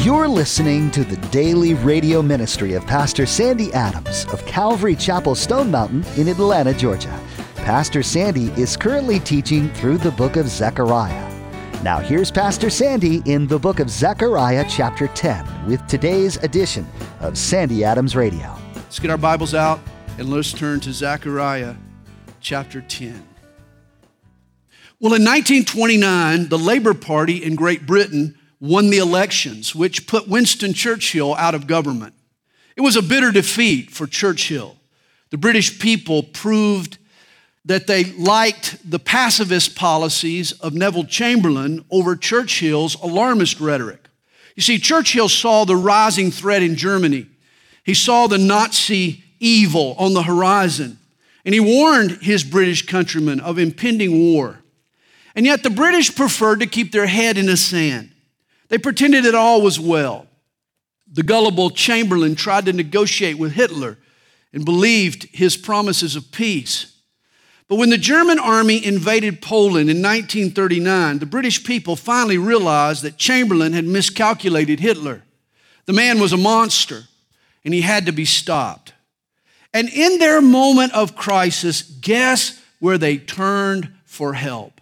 You're listening to the daily radio ministry of Pastor Sandy Adams of Calvary Chapel Stone Mountain in Atlanta, Georgia. Pastor Sandy is currently teaching through the book of Zechariah. Now here's Pastor Sandy in the book of Zechariah chapter 10 with today's edition of Sandy Adams Radio. Let's get our Bibles out and let's turn to Zechariah chapter 10. Well, in 1929, the Labour Party in Great Britain won the elections, which put Winston Churchill out of government. It was a bitter defeat for Churchill. The British people proved that they liked the pacifist policies of Neville Chamberlain over Churchill's alarmist rhetoric. You see, Churchill saw the rising threat in Germany. He saw the Nazi evil on the horizon, and he warned his British countrymen of impending war. And yet the British preferred to keep their head in the sand. They pretended that all was well. The gullible Chamberlain tried to negotiate with Hitler and believed his promises of peace. But when the German army invaded Poland in 1939, the British people finally realized that Chamberlain had miscalculated Hitler. The man was a monster, and he had to be stopped. And in their moment of crisis, guess where they turned for help?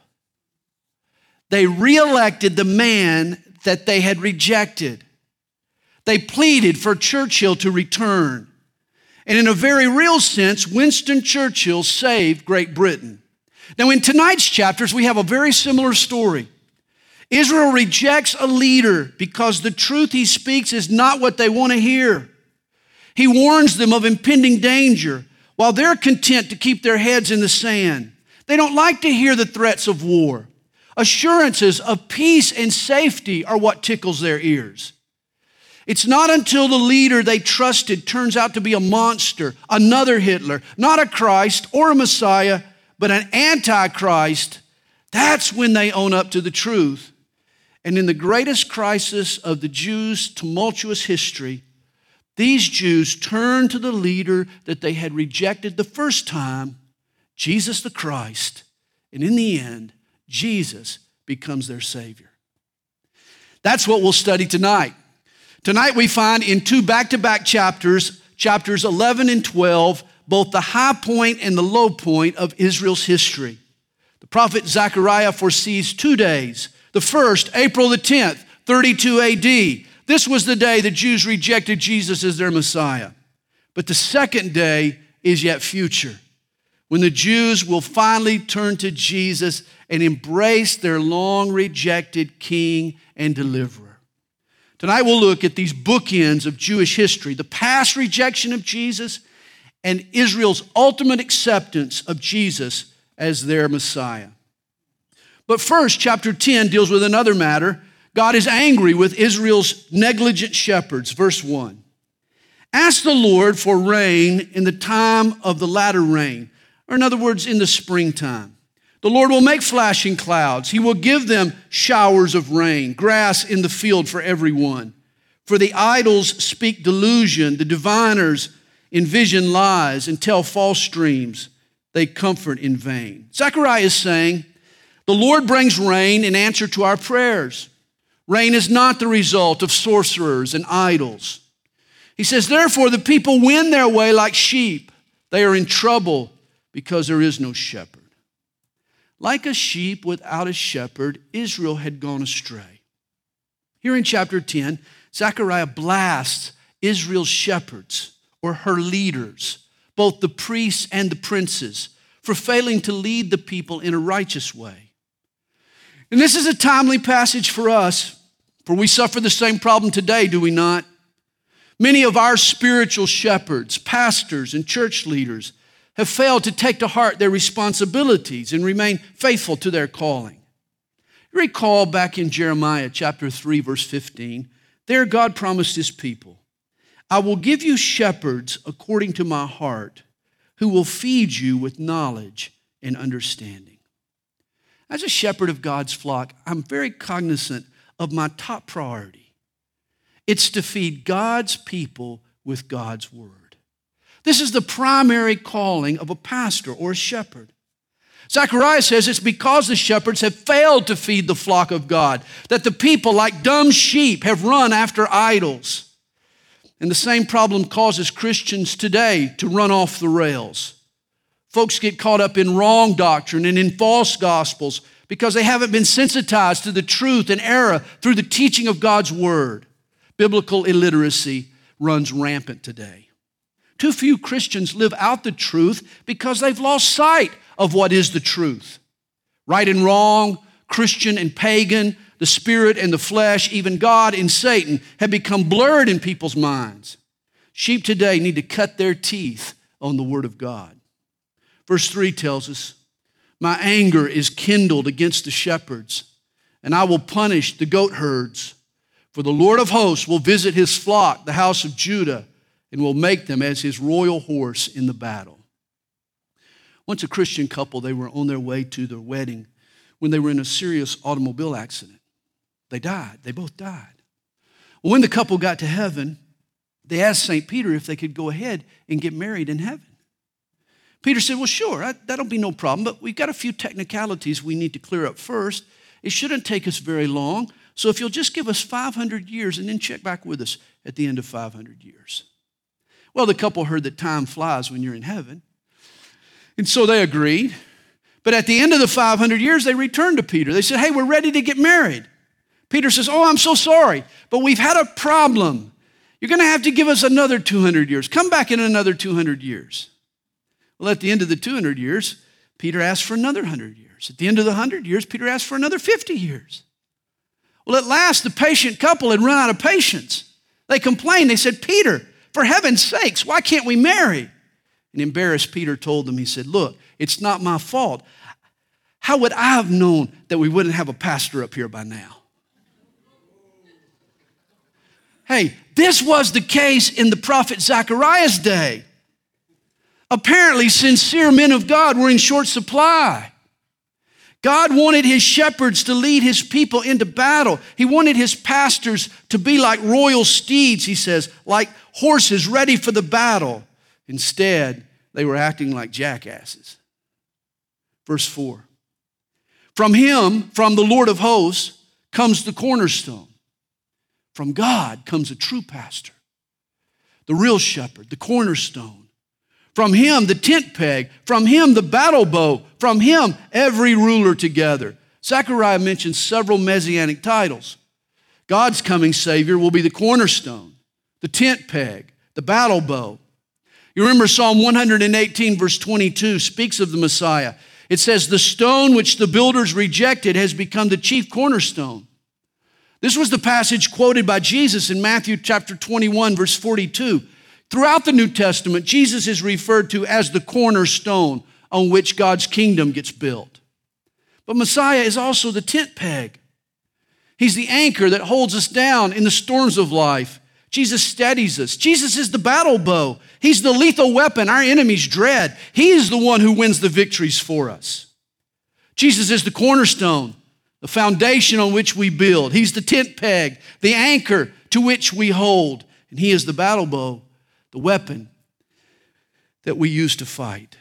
They reelected the man that they had rejected. They pleaded for Churchill to return. And in a very real sense, Winston Churchill saved Great Britain. Now, in tonight's chapters, we have a very similar story. Israel rejects a leader because the truth he speaks is not what they want to hear. He warns them of impending danger while they're content to keep their heads in the sand. They don't like to hear the threats of war. Assurances of peace and safety are what tickles their ears. It's not until the leader they trusted turns out to be a monster, another Hitler, not a Christ or a Messiah, but an antichrist, that's when they own up to the truth. And in the greatest crisis of the Jews' tumultuous history, these Jews turn to the leader that they had rejected the first time, Jesus the Christ, and in the end, Jesus becomes their Savior. That's what we'll study tonight. Tonight we find in two back-to-back chapters, chapters 11 and 12, both the high point and the low point of Israel's history. The prophet Zechariah foresees 2 days. The first, April the 10th, 32 AD. This was the day the Jews rejected Jesus as their Messiah. But the second day is yet future, when the Jews will finally turn to Jesus and embrace their long-rejected king and deliverer. Tonight we'll look at these bookends of Jewish history, the past rejection of Jesus and Israel's ultimate acceptance of Jesus as their Messiah. But first, chapter 10 deals with another matter. God is angry with Israel's negligent shepherds. Verse 1. Ask the Lord for rain in the time of the latter rain, or in other words, in the springtime. The Lord will make flashing clouds. He will give them showers of rain, grass in the field for everyone. For the idols speak delusion, the diviners envision lies and tell false dreams. They comfort in vain. Zechariah is saying, the Lord brings rain in answer to our prayers. Rain is not the result of sorcerers and idols. He says, therefore, the people wend their way like sheep. They are in trouble because there is no shepherd. Like a sheep without a shepherd, Israel had gone astray. Here in chapter 10, Zechariah blasts Israel's shepherds, or her leaders, both the priests and the princes, for failing to lead the people in a righteous way. And this is a timely passage for us, for we suffer the same problem today, do we not? Many of our spiritual shepherds, pastors, and church leaders have failed to take to heart their responsibilities and remain faithful to their calling. Recall back in Jeremiah chapter 3, verse 15, there God promised his people, I will give you shepherds according to my heart, who will feed you with knowledge and understanding. As a shepherd of God's flock, I'm very cognizant of my top priority. It's to feed God's people with God's word. This is the primary calling of a pastor or a shepherd. Zechariah says it's because the shepherds have failed to feed the flock of God, that the people, like dumb sheep, have run after idols. And the same problem causes Christians today to run off the rails. Folks get caught up in wrong doctrine and in false gospels because they haven't been sensitized to the truth and error through the teaching of God's word. Biblical illiteracy runs rampant today. Too few Christians live out the truth because they've lost sight of what is the truth. Right and wrong, Christian and pagan, the spirit and the flesh, even God and Satan have become blurred in people's minds. Sheep today need to cut their teeth on the word of God. Verse 3 tells us, my anger is kindled against the shepherds, and I will punish the goat herds. For the Lord of hosts will visit his flock, the house of Judah, and will make them as his royal horse in the battle. Once a Christian couple, they were on their way to their wedding when they were in a serious automobile accident. They died. They both died. Well, when the couple got to heaven, they asked St. Peter if they could go ahead and get married in heaven. Peter said, well, sure, that'll be no problem, but we've got a few technicalities we need to clear up first. It shouldn't take us very long, so if you'll just give us 500 years and then check back with us at the end of 500 years. Well, the couple heard that time flies when you're in heaven, and so they agreed. But at the end of the 500 years, they returned to Peter. They said, hey, we're ready to get married. Peter says, oh, I'm so sorry, but we've had a problem. You're going to have to give us another 200 years. Come back in another 200 years. Well, at the end of the 200 years, Peter asked for another 100 years. At the end of the 100 years, Peter asked for another 50 years. Well, at last, the patient couple had run out of patience. They complained. They said, Peter, for heaven's sakes, why can't we marry? And embarrassed, Peter told them, he said, look, it's not my fault. How would I have known that we wouldn't have a pastor up here by now? Hey, this was the case in the prophet Zechariah's day. Apparently, sincere men of God were in short supply. God wanted his shepherds to lead his people into battle. He wanted his pastors to be like royal steeds, he says, like horses ready for the battle. Instead, they were acting like jackasses. Verse 4. From him, from the Lord of hosts, comes the cornerstone. From God comes a true pastor, the real shepherd, the cornerstone. From him, the tent peg. From him, the battle bow. From him, every ruler together. Zechariah mentions several messianic titles. God's coming Savior will be the cornerstone, the tent peg, the battle bow. You remember Psalm 118, verse 22, speaks of the Messiah. It says, the stone which the builders rejected has become the chief cornerstone. This was the passage quoted by Jesus in Matthew chapter 21, verse 42. Throughout the New Testament, Jesus is referred to as the cornerstone on which God's kingdom gets built. But Messiah is also the tent peg. He's the anchor that holds us down in the storms of life. Jesus steadies us. Jesus is the battle bow. He's the lethal weapon our enemies dread. He is the one who wins the victories for us. Jesus is the cornerstone, the foundation on which we build. He's the tent peg, the anchor to which we hold. And he is the battle bow, the weapon that we use to fight.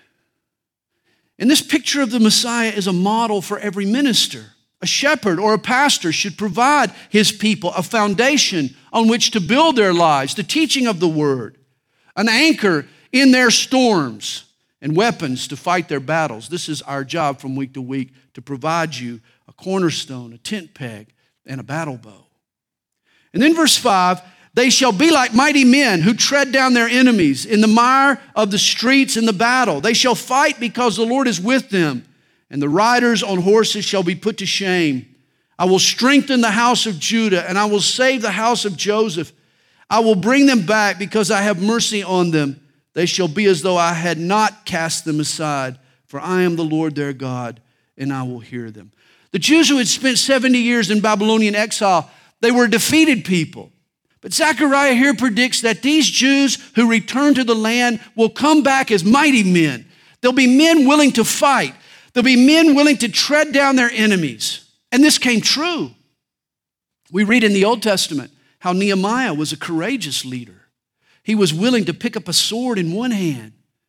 And this picture of the Messiah is a model for every minister. A shepherd or a pastor should provide his people a foundation on which to build their lives, the teaching of the word, an anchor in their storms, and weapons to fight their battles. This is our job from week to week, to provide you a cornerstone, a tent peg, and a battle bow. And then verse 5, they shall be like mighty men who tread down their enemies in the mire of the streets in the battle. They shall fight because the Lord is with them, and the riders on horses shall be put to shame. I will strengthen the house of Judah, and I will save the house of Joseph. I will bring them back because I have mercy on them. They shall be as though I had not cast them aside, for I am the Lord their God, and I will hear them. The Jews who had spent 70 years in Babylonian exile, they were a defeated people. But Zechariah here predicts that these Jews who return to the land will come back as mighty men. There'll be men willing to fight. There'll be men willing to tread down their enemies. And this came true. We read in the Old Testament how Nehemiah was a courageous leader. He was willing to pick up a sword in one hand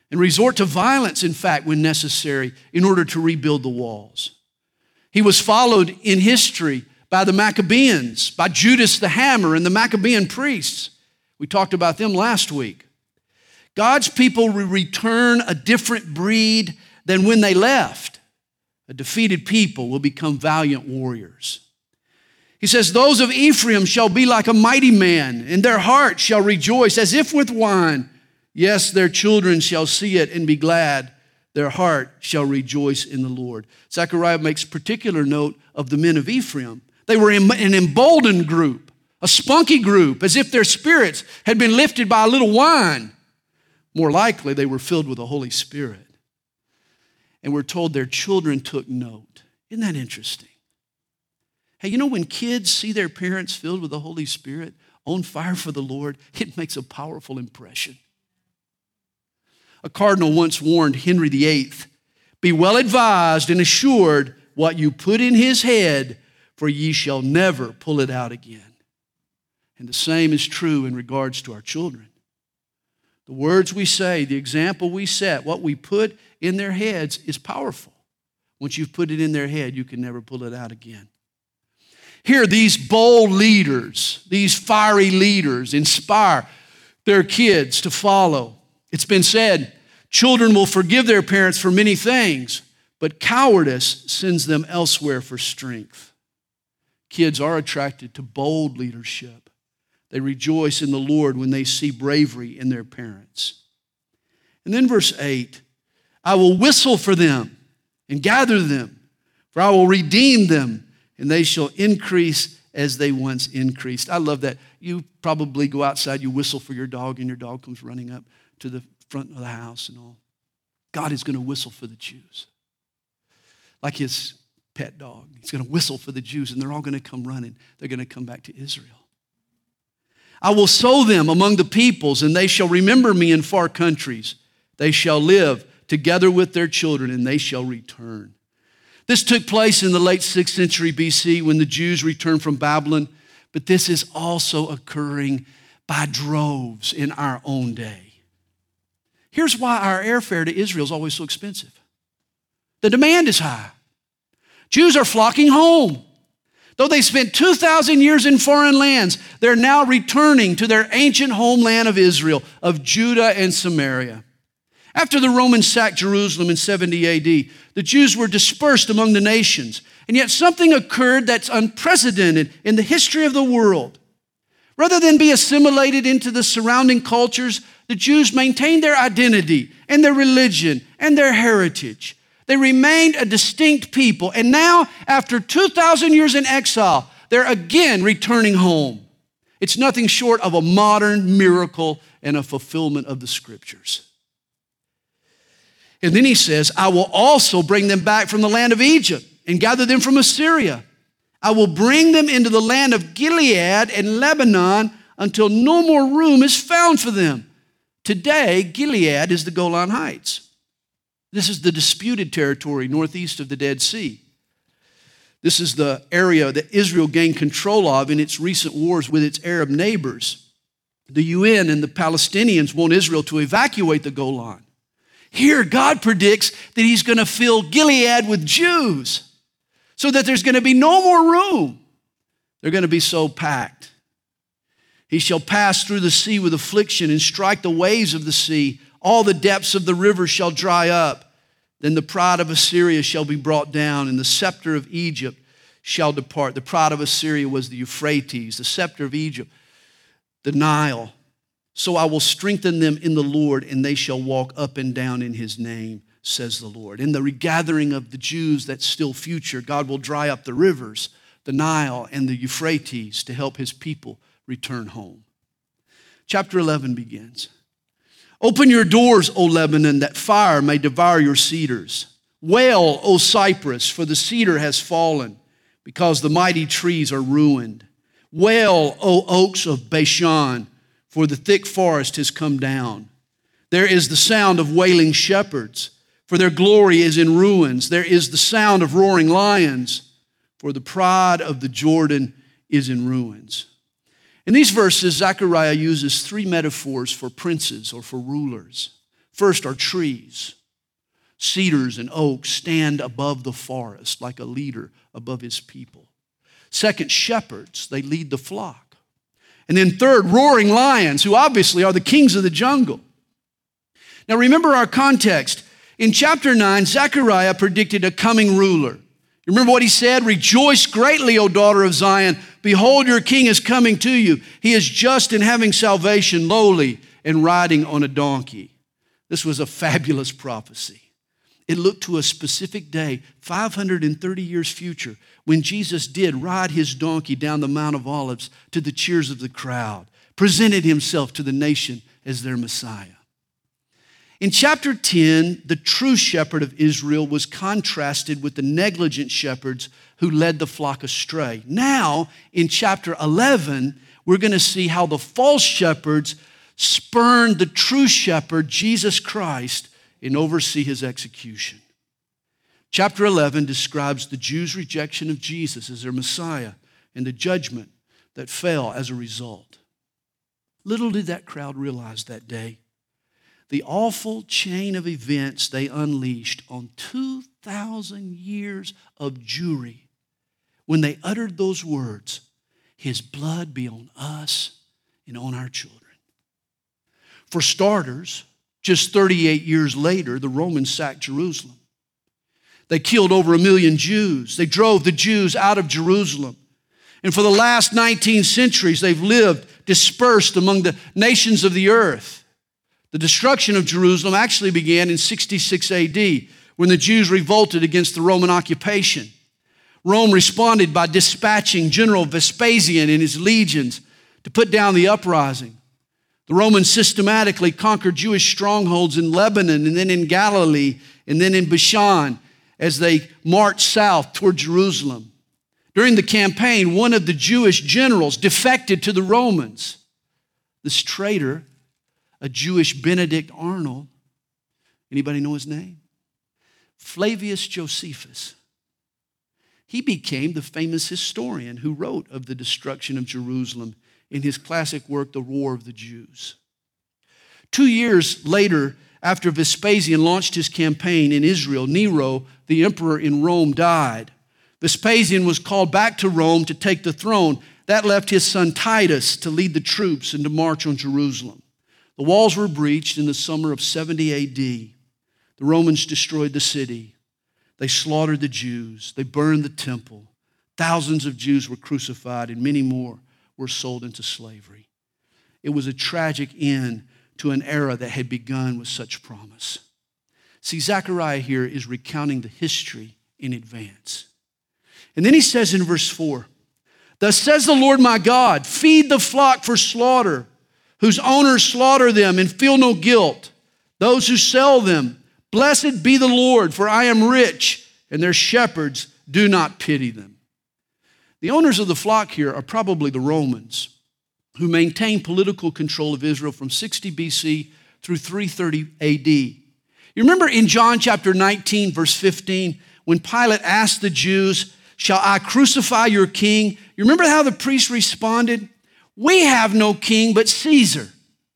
and resort to violence, in fact, when necessary, in order to rebuild the walls. He was followed in history by the Maccabees, by Judas the Hammer and the Maccabean priests. We talked about them last week. God's people will return a different breed than when they left. A defeated people will become valiant warriors. He says, those of Ephraim shall be like a mighty man, and their heart shall rejoice as if with wine. Yes, their children shall see it and be glad. Their heart shall rejoice in the Lord. Zechariah makes particular note of the men of Ephraim. They were an emboldened group, a spunky group, as if their spirits had been lifted by a little wine. More likely, they were filled with the Holy Spirit. And we're told their children took note. Isn't that interesting? Hey, you know, when kids see their parents filled with the Holy Spirit, on fire for the Lord, it makes a powerful impression. A cardinal once warned Henry VIII, be well advised and assured what you put in his head, for ye shall never pull it out again. And the same is true in regards to our children. The words we say, the example we set, what we put in their heads is powerful. Once you've put it in their head, you can never pull it out again. Here, these bold leaders, these fiery leaders inspire their kids to follow. It's been said, children will forgive their parents for many things, but cowardice sends them elsewhere for strength. Kids are attracted to bold leadership. They rejoice in the Lord when they see bravery in their parents. And then verse 8, I will whistle for them and gather them, for I will redeem them, and they shall increase as they once increased. I love that. You probably go outside, you whistle for your dog, and your dog comes running up to the front of the house and all. God is going to whistle for the Jews. Like his pet dog. He's going to whistle for the Jews, and they're all going to come running. They're going to come back to Israel. I will sow them among the peoples, and they shall remember me in far countries. They shall live together with their children, and they shall return. This took place in the late 6th century BC when the Jews returned from Babylon, but this is also occurring by droves in our own day. Here's why our airfare to Israel is always so expensive. The demand is high. Jews are flocking home. Though they spent 2,000 years in foreign lands, they're now returning to their ancient homeland of Israel, of Judah and Samaria. After the Romans sacked Jerusalem in 70 AD, the Jews were dispersed among the nations, and yet something occurred that's unprecedented in the history of the world. Rather than be assimilated into the surrounding cultures, the Jews maintained their identity and their religion and their heritage. They remained a distinct people, and now, after 2,000 years in exile, they're again returning home. It's nothing short of a modern miracle and a fulfillment of the Scriptures. And then he says, I will also bring them back from the land of Egypt and gather them from Assyria. I will bring them into the land of Gilead and Lebanon until no more room is found for them. Today, Gilead is the Golan Heights. This is the disputed territory northeast of the Dead Sea. This is the area that Israel gained control of in its recent wars with its Arab neighbors. The UN and the Palestinians want Israel to evacuate the Golan. Here, God predicts that he's going to fill Gilead with Jews so that there's going to be no more room. They're going to be so packed. He shall pass through the sea with affliction and strike the waves of the sea. All the depths of the river shall dry up. Then the pride of Assyria shall be brought down, and the scepter of Egypt shall depart. The pride of Assyria was the Euphrates, the scepter of Egypt, the Nile. So I will strengthen them in the Lord, and they shall walk up and down in his name, says the Lord. In the regathering of the Jews that's still future, God will dry up the rivers, the Nile and the Euphrates, to help his people return home. Chapter 11 begins. Open your doors, O Lebanon, that fire may devour your cedars. Wail, O Cypress, for the cedar has fallen, because the mighty trees are ruined. Wail, O oaks of Bashan, for the thick forest has come down. There is the sound of wailing shepherds, for their glory is in ruins. There is the sound of roaring lions, for the pride of the Jordan is in ruins. In these verses, Zechariah uses three metaphors for princes or for rulers. First are trees. Cedars and oaks stand above the forest like a leader above his people. Second, shepherds, they lead the flock. And then third, roaring lions, who obviously are the kings of the jungle. Now remember our context. In chapter 9, Zechariah predicted a coming ruler. You remember what he said? Rejoice greatly, O daughter of Zion. Behold, your king is coming to you. He is just and having salvation, lowly and riding on a donkey. This was a fabulous prophecy. It looked to a specific day, 530 years future, when Jesus did ride his donkey down the Mount of Olives to the cheers of the crowd, presented himself to the nation as their Messiah. In chapter 10, the true shepherd of Israel was contrasted with the negligent shepherds who led the flock astray. Now, in chapter 11, we're going to see how the false shepherds spurned the true shepherd, Jesus Christ, and oversee his execution. Chapter 11 describes the Jews' rejection of Jesus as their Messiah and the judgment that fell as a result. Little did that crowd realize that day the awful chain of events they unleashed on 2,000 years of Jewry when they uttered those words, his blood be on us and on our children. For starters, just 38 years later, the Romans sacked Jerusalem. They killed over 1 million Jews. They drove the Jews out of Jerusalem. And for the last 19 centuries, they've lived dispersed among the nations of the earth. The destruction of Jerusalem actually began in 66 AD when the Jews revolted against the Roman occupation. Rome responded by dispatching General Vespasian and his legions to put down the uprising. The Romans systematically conquered Jewish strongholds in Lebanon and then in Galilee and then in Bashan as they marched south toward Jerusalem. During the campaign, one of the Jewish generals defected to the Romans. This traitor, a Jewish Benedict Arnold, anybody know his name? Flavius Josephus. He became the famous historian who wrote of the destruction of Jerusalem in his classic work, The War of the Jews. 2 years later, after Vespasian launched his campaign in Israel, Nero, the emperor in Rome, died. Vespasian was called back to Rome to take the throne. That left his son Titus to lead the troops and to march on Jerusalem. The walls were breached in the summer of 70 AD. The Romans destroyed the city. They slaughtered the Jews. They burned the temple. Thousands of Jews were crucified and many more were sold into slavery. It was a tragic end to an era that had begun with such promise. See, Zechariah here is recounting the history in advance. And then he says in verse 4, "Thus says the Lord my God, feed the flock for slaughter, whose owners slaughter them and feel no guilt. Those who sell them, blessed be the Lord, for I am rich, and their shepherds do not pity them." The owners of the flock here are probably the Romans, who maintained political control of Israel from 60 BC through 330 AD. You remember in John chapter 19, verse 15, when Pilate asked the Jews, "Shall I crucify your king?" You remember how the priests responded? "We have no king but Caesar."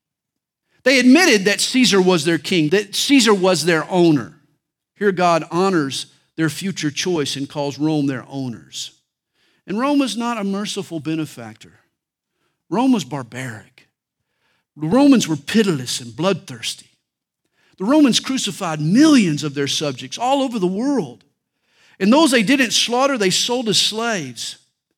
They admitted that Caesar was their king, that Caesar was their owner. Here God honors their future choice and calls Rome their owners. And Rome was not a merciful benefactor. Rome was barbaric. The Romans were pitiless and bloodthirsty. The Romans crucified millions of their subjects all over the world. And those they didn't slaughter, they sold as slaves.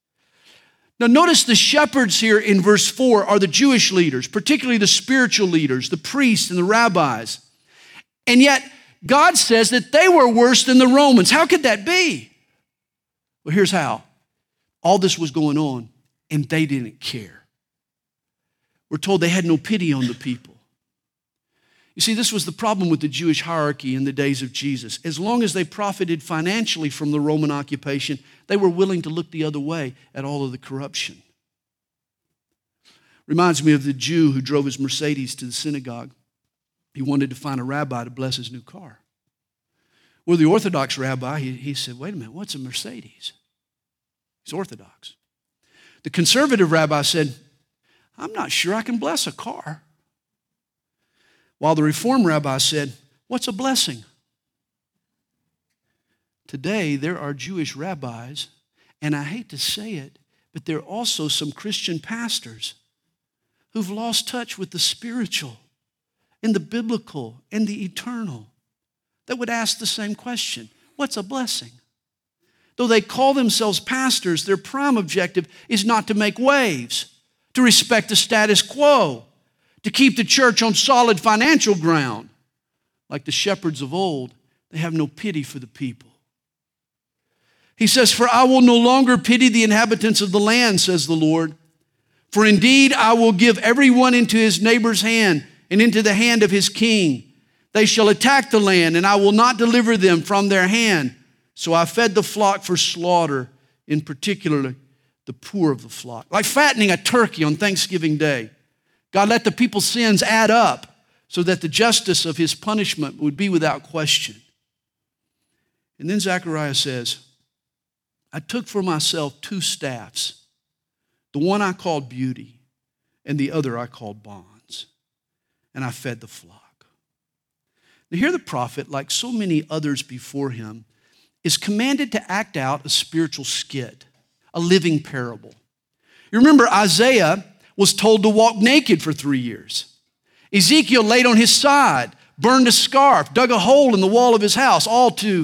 Now notice the shepherds here in verse 4 are the Jewish leaders, particularly the spiritual leaders, the priests and the rabbis. And yet God says that they were worse than the Romans. How could that be? Well, here's how. All this was going on and they didn't care. We're told they had no pity on the people. You see, this was the problem with the Jewish hierarchy in the days of Jesus. As long as they profited financially from the Roman occupation, they were willing to look the other way at all of the corruption. Reminds me of the Jew who drove his Mercedes to the synagogue. He wanted to find a rabbi to bless his new car. Well, the Orthodox rabbi, he said, "Wait a minute, what's a Mercedes?" He's Orthodox. The conservative rabbi said, "I'm not sure I can bless a car." while the Reform rabbi said, "What's a blessing?" Today, there are Jewish rabbis, and I hate to say it, but there are also some Christian pastors who've lost touch with the spiritual and the biblical and the eternal that would ask the same question: what's a blessing? Though they call themselves pastors, their prime objective is not to make waves, to respect the status quo, to keep the church on solid financial ground. Like the shepherds of old, they have no pity for the people. He says, "For I will no longer pity the inhabitants of the land, says the Lord. For indeed I will give everyone into his neighbor's hand and into the hand of his king. They shall attack the land, and I will not deliver them from their hand. So I fed the flock for slaughter, in particular the poor of the flock." Like fattening a turkey on Thanksgiving Day. God let the people's sins add up so that the justice of his punishment would be without question. And then Zechariah says, "I took for myself 2 staffs. The one I called beauty, and the other I called bonds. And I fed the flock." Now here the prophet, like so many others before him, is commanded to act out a spiritual skit, a living parable. You remember Isaiah was told to walk naked for 3 years. Ezekiel laid on his side, burned a scarf, dug a hole in the wall of his house, all to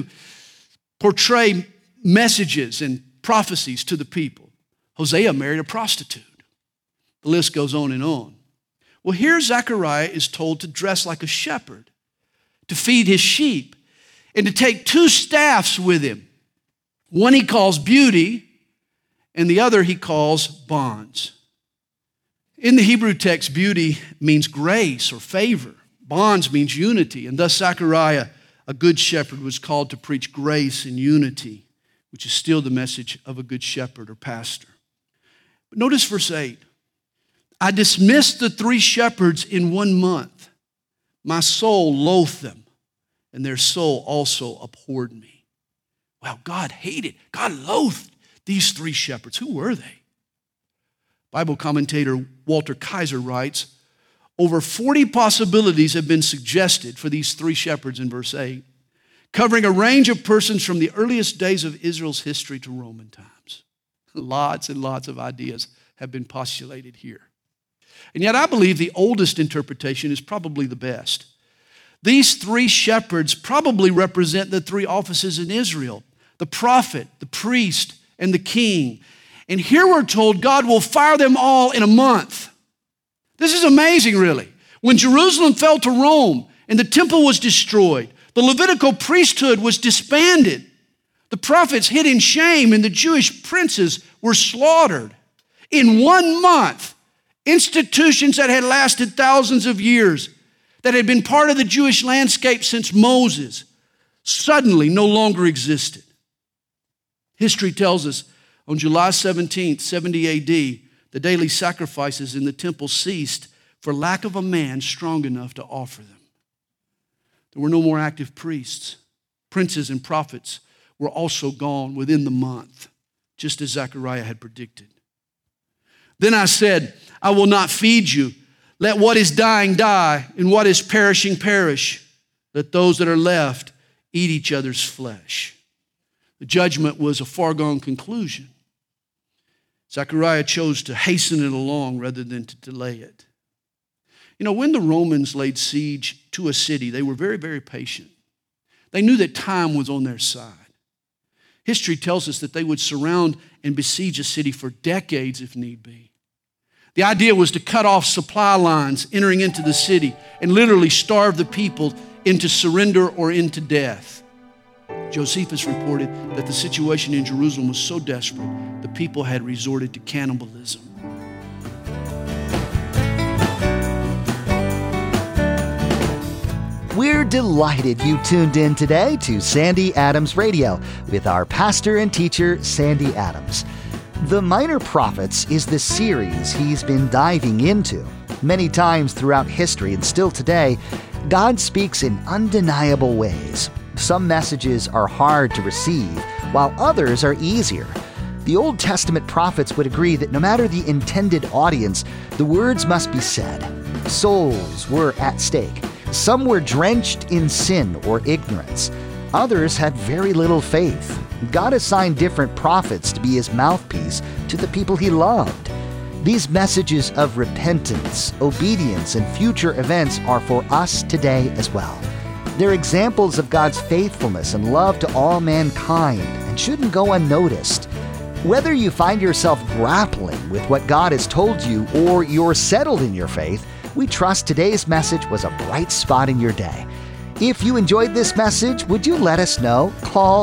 portray messages and prophecies to the people. Hosea married a prostitute. The list goes on and on. Well, here Zechariah is told to dress like a shepherd, to feed his sheep, and to take 2 staffs with him. One he calls beauty, and the other he calls bonds. In the Hebrew text, beauty means grace or favor. Bonds means unity, and thus Zechariah, a good shepherd, was called to preach grace and unity, which is still the message of a good shepherd or pastor. But notice verse 8. "I dismissed the 3 shepherds in 1 month. My soul loathed them, and their soul also abhorred me." Wow, God loathed these 3 shepherds. Who were they? Bible commentator Walter Kaiser writes, over 40 possibilities have been suggested for these 3 shepherds in verse 8, covering a range of persons from the earliest days of Israel's history to Roman times. Lots and lots of ideas have been postulated here. And yet I believe the oldest interpretation is probably the best. These 3 shepherds probably represent the 3 offices in Israel: the prophet, the priest, and the king. And here we're told God will fire them all in a month. This is amazing, really. When Jerusalem fell to Rome and the temple was destroyed, the Levitical priesthood was disbanded. The prophets hid in shame, and the Jewish princes were slaughtered. In 1 month, institutions that had lasted thousands of years, that had been part of the Jewish landscape since Moses, suddenly no longer existed. History tells us on July 17th, 70 AD, the daily sacrifices in the temple ceased for lack of a man strong enough to offer them. There were no more active priests. Princes and prophets were also gone within the month, just as Zechariah had predicted. Then I said, "I will not feed you. Let what is dying die, and what is perishing perish. Let those that are left eat each other's flesh." The judgment was a foregone conclusion. Zechariah chose to hasten it along rather than to delay it. You know, when the Romans laid siege to a city, they were very, very patient. They knew that time was on their side. History tells us that they would surround and besiege a city for decades if need be. The idea was to cut off supply lines entering into the city and literally starve the people into surrender or into death. Josephus reported that the situation in Jerusalem was so desperate, the people had resorted to cannibalism. We're delighted you tuned in today to Sandy Adams Radio with our pastor and teacher, Sandy Adams. The Minor Prophets is the series he's been diving into. Many times throughout history and still today, God speaks in undeniable ways. Some messages are hard to receive, while others are easier. The Old Testament prophets would agree that no matter the intended audience, the words must be said. Souls were at stake. Some were drenched in sin or ignorance. Others had very little faith. God assigned different prophets to be his mouthpiece to the people he loved. These messages of repentance, obedience, and future events are for us today as well. They're examples of God's faithfulness and love to all mankind and shouldn't go unnoticed. Whether you find yourself grappling with what God has told you or you're settled in your faith, we trust today's message was a bright spot in your day. If you enjoyed this message, would you let us know? Call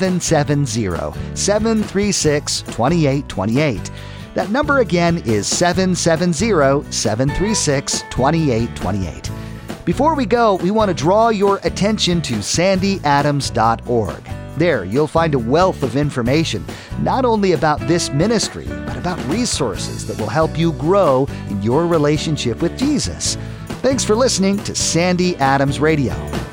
770-736-2828. That number again is 770-736-2828. Before we go, we want to draw your attention to sandyadams.org. There, you'll find a wealth of information, not only about this ministry, but about resources that will help you grow in your relationship with Jesus. Thanks for listening to Sandy Adams Radio.